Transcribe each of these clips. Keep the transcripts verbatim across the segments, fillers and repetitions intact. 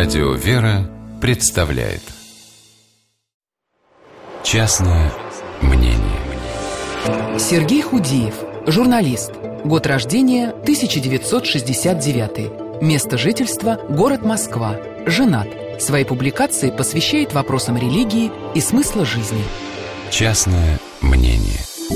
Радио «Вера» представляет «Частное мнение». Сергей Худиев, журналист. Год рождения тысяча девятьсот шестьдесят девятый. Место жительства – город Москва. Женат. Свои публикации посвящает вопросам религии и смысла жизни. «Частное мнение».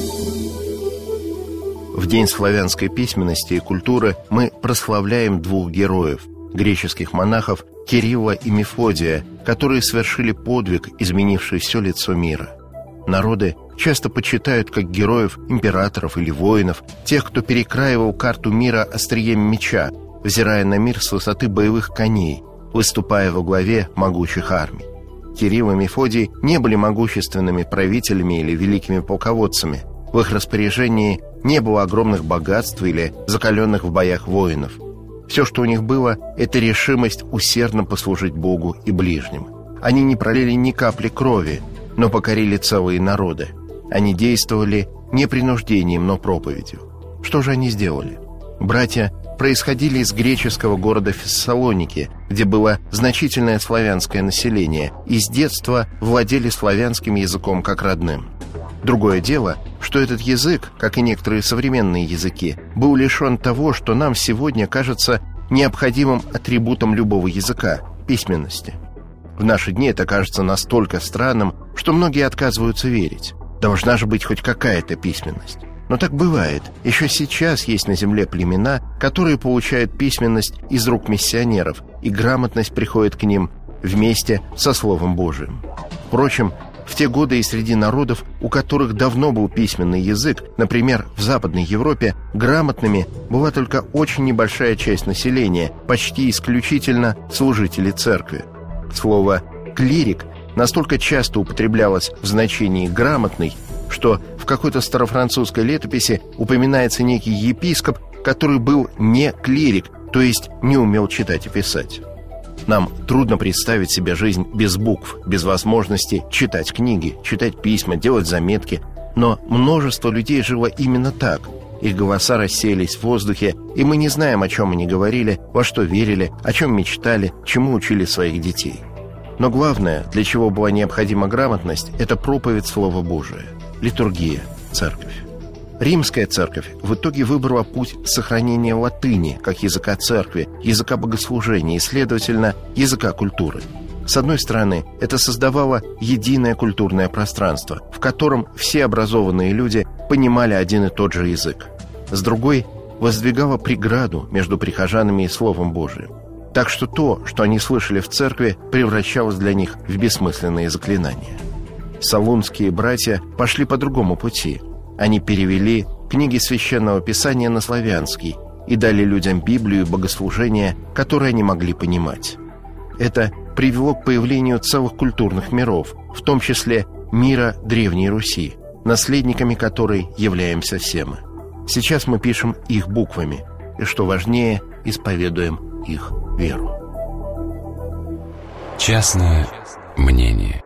В День славянской письменности и культуры мы прославляем двух героев – греческих монахов Кирилла и Мефодия, которые совершили подвиг, изменивший все лицо мира. Народы часто почитают как героев императоров или воинов, тех, кто перекраивал карту мира острием меча, взирая на мир с высоты боевых коней, выступая во главе могучих армий. Кирилл и Мефодий не были могущественными правителями или великими полководцами. В их распоряжении не было огромных богатств или закаленных в боях воинов. Все, что у них было, это решимость усердно послужить Богу и ближним. Они не пролили ни капли крови, но покорили целые народы. Они действовали не принуждением, но проповедью. Что же они сделали? Братья происходили из греческого города Фессалоники, где было значительное славянское население, и с детства владели славянским языком как родным. Другое дело, что этот язык, как и некоторые современные языки, был лишен того, что нам сегодня кажется необходимым атрибутом любого языка – письменности. В наши дни это кажется настолько странным, что многие отказываются верить. Должна же быть хоть какая-то письменность. Но так бывает. Еще сейчас есть на земле племена, которые получают письменность из рук миссионеров, и грамотность приходит к ним вместе со Словом Божиим. Впрочем, в те годы и среди народов, у которых давно был письменный язык, например, в Западной Европе, грамотными была только очень небольшая часть населения, почти исключительно служители церкви. Слово «клирик» настолько часто употреблялось в значении «грамотный», что в какой-то старофранцузской летописи упоминается некий епископ, который был не клирик, то есть не умел читать и писать. Нам трудно представить себе жизнь без букв, без возможности читать книги, читать письма, делать заметки. Но множество людей жило именно так. Их голоса рассеялись в воздухе, и мы не знаем, о чем они говорили, во что верили, о чем мечтали, чему учили своих детей. Но главное, для чего была необходима грамотность, это проповедь Слова Божия, литургия, церковь. Римская церковь в итоге выбрала путь сохранения латыни как языка церкви, языка богослужения и, следовательно, языка культуры. С одной стороны, это создавало единое культурное пространство, в котором все образованные люди понимали один и тот же язык. С другой, воздвигало преграду между прихожанами и Словом Божиим. Так что то, что они слышали в церкви, превращалось для них в бессмысленные заклинания. Солунские братья пошли по другому пути. Они перевели книги Священного Писания на славянский и дали людям Библию и богослужение, которые они могли понимать. Это привело к появлению целых культурных миров, в том числе мира Древней Руси, наследниками которой являемся все мы. Сейчас мы пишем их буквами, и, что важнее, исповедуем их веру. Частное мнение.